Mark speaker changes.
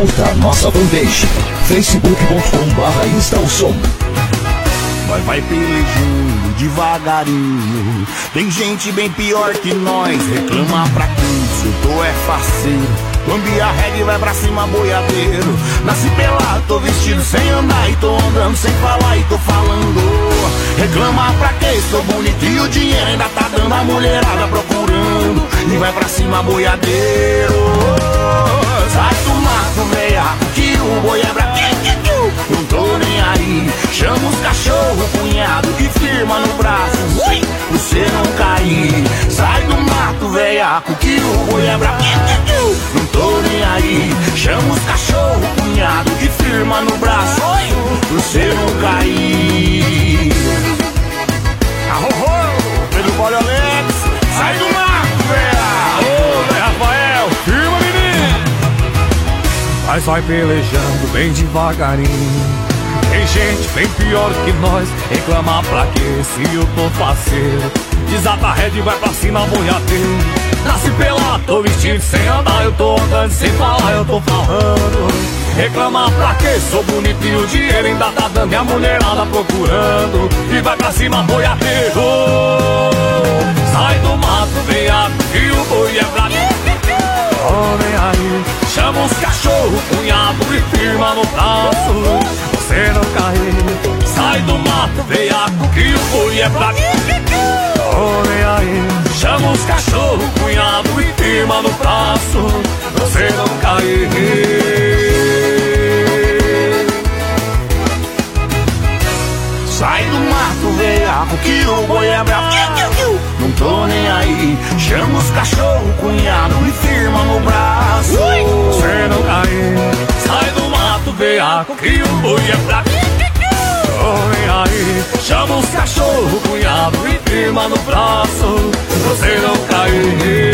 Speaker 1: Curta nossa fanpage facebook.com/instalsom.
Speaker 2: Nós vai pelejando devagarinho. Tem gente bem pior que nós, reclama pra quem se eu tô é faceiro. Lambi a regra e vai pra cima boiadeiro. Nasci pelado, tô vestido sem andar e tô andando sem falar e tô falando. Reclama pra quê? Sou bonito e o dinheiro ainda tá dando, a mulherada procurando. E vai pra cima boiadeiro. Sai do mato, veia, que o boi é brabo. Não tô nem aí. Chama os cachorro, cunhado, e firma no braço, pra você não cair. Sai do mato, veiaco, que o boi é brabo. Não tô nem aí. Chama os cachorro, cunhado, e firma no braço, pra você não cair. Arro, Pedro Paulo Alex, sai do mato, veiaco. Ô, Zé Rafael, firma, menino.
Speaker 3: Mas vai pelejando bem devagarinho. Tem gente bem pior que nós, reclamar pra quê se eu tô faceiro. Desata a rede e vai pra cima, boiadeiro. Nasci pelado, tô vestido sem andar, eu tô andando sem falar, eu tô falando. Reclamar pra quê? Sou bonito e o dinheiro ainda tá dando, e a mulherada procurando. E vai pra cima, boiadeiro. Sai do mato, veiaco, que o boi é brabo. Homem aí, chama os cachorro, cunhado, e firma no braço, você não cair. Sai do mato, veiaco, que o boi é brabo. Homem aí, chama os cachorro, cunhado, e firma no braço, você não cair.
Speaker 2: Sai do mato, veiaco, que o boi é brabo. Não tô nem aí. Chama os cachorro, cunhado, e firma no braço,
Speaker 3: você não cair. Sai do mato, veiaco, que o boi é brabo. Homem aí, chama os cachorro, cunhado, e firma no braço, você não cair.